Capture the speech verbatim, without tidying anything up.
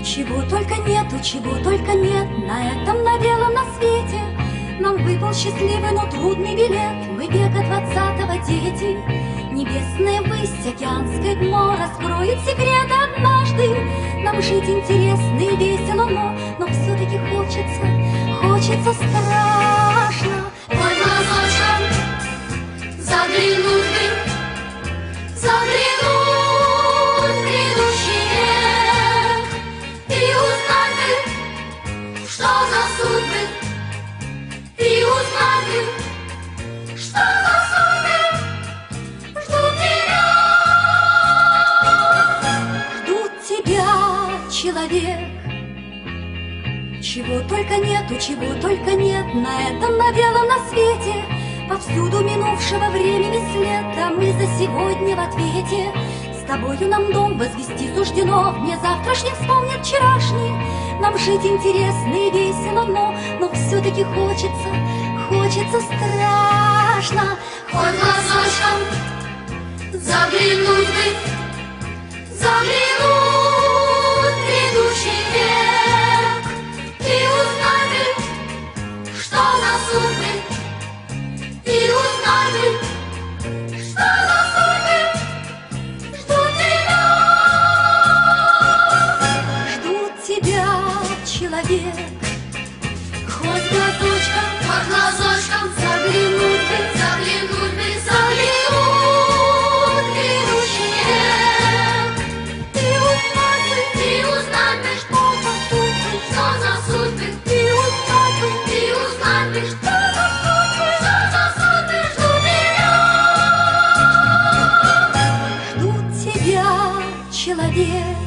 Чего только нету, чего только нет на этом, на белом, на свете. Нам выпал счастливый, но трудный билет. Мы века двадцатого дети. Небесная высь, океанское дно раскроет секрет однажды. Нам жить интересно и весело, но, но все-таки хочется, хочется страшно. Хоть глазочком заглянуть бы, заглянуть в грядущий век и узнать бы, что за судьбы, и узнать бы, что за судьбы ждут тебя. Ждут тебя, человек. Чего только нету, чего только нет на этом, на белом, на свете. Повсюду минувшего времени след, а мы за сегодня в ответе. С тобою нам дом возвести суждено, мне завтрашний вспомнит вчерашний. Нам жить интересно и весело, но, но все-таки хочется, хочется страшно. Хоть глазочком заглянуть бы, заглянуть в грядущий век и узнать бы, что за судьбы, и узнать бы, что за судьбы ждут тебя. Ждут тебя, человек. Хоть глазочком, Хоть глазочком заглянуть бы, заглянуть бы, заглянуть в грядущий век и узнать бы, и узнать бы, что что за судьбы, что за судьбы, и узнать бы, и узнать бы, что что за судьбы. что за судьбы ждут тебя. Ждут тебя, человек.